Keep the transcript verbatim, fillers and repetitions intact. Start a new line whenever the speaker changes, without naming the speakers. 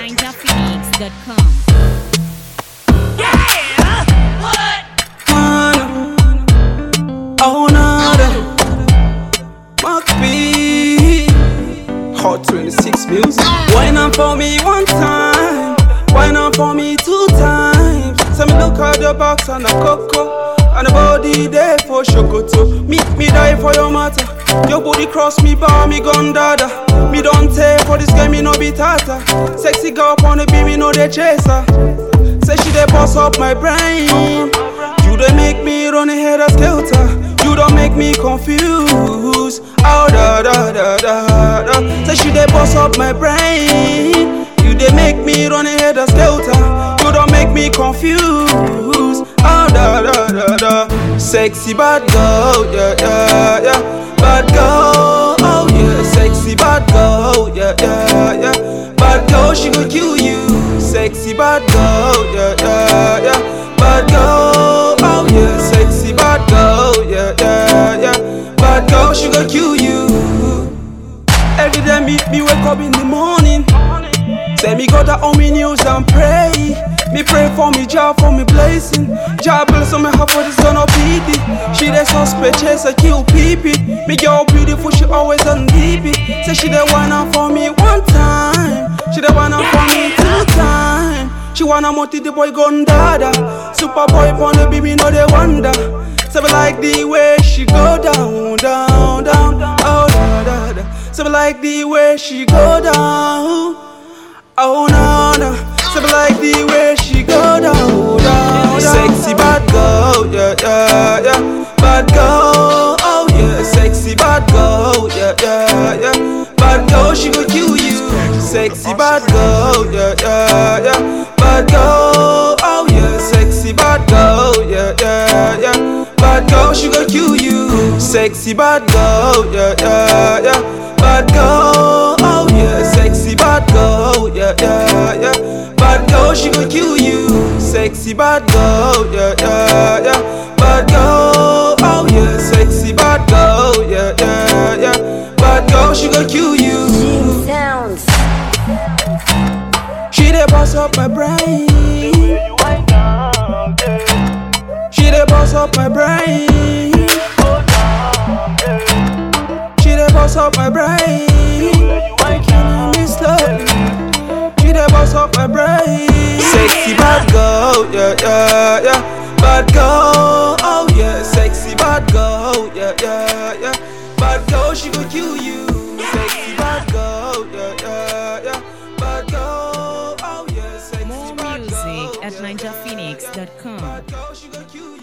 ninja phoenix dot com.
Oh no, Mark B, Hot twenty-six music. Why not for me one time? Why not for me two times? So me look at the box and the cocoa and the body there for Shokoto. Meet me die for your matter. Your body cross me bar, me gun dada. Me don't take for this game, me no be tata. Sexy girl on the beam, me no they chaser. Say she dey boss up my brain. You dey make me run ahead of skelter. You don't make me confused. Oh da da da da da. Say she dey boss up my brain. You dey make me run ahead of skelter. You don't make me confused. Oh da da da da. Sexy bad girl, yeah yeah yeah. Bad girl, oh yeah. Sexy bad girl, yeah yeah yeah. Bad girl, she gon' kill you. Sexy bad girl, yeah yeah yeah. Bad girl, oh yeah. Sexy bad girl, yeah yeah yeah. Bad girl, she gon' kill you. Every day meet me wake up in the morning. Say me go down on me knees and pray. Me pray for me job, for me blessing. Job bless on me heart for this gonna beat it. She the suspect, chase a kill peepee. Me girl beautiful, she always on D P. Say she the one out for me one time. She the one out for me two time. She wanna multi the boy gun dada. Super boy pon the baby, no they wonder. Say me like the way she go down, down, down, oh da da da. Say me like the way she go down. Oh no no, so me like the way she go down, down, down. Sexy bad girl, yeah yeah yeah. Bad girl, oh yeah. Sexy bad girl, yeah yeah yeah. Bad girl, she gon' kill you. Sexy bad girl, yeah yeah yeah. Bad girl, oh yeah. Sexy bad girl, yeah yeah yeah. Bad girl, she gon' kill you. Sexy bad girl, yeah yeah yeah. Bad girl, oh yeah. Sexy bad girl, yeah yeah yeah. Bad girl, she gon' kill you. Sexy bad girl, yeah yeah yeah. Bad girl, oh yeah. Sexy bad girl, yeah yeah yeah. Bad girl, she gon' kill you.
Sounds.
She dey boss up my brain. She dey boss up my brain. She dey boss up my brain. Killing me slowly. She dey boss up my brain. Sexy bad girl, yeah yeah yeah. Bad girl, oh yeah. Sexy bad girl, yeah yeah yeah. Bad girl, she gon' kill you. Sexy bad girl, yeah yeah yeah. Bad girl, oh yeah. Sexy
More
bad
music
girl,
at
yeah,
ninja phoenix dot com.
Bad girl, she gon' kill you.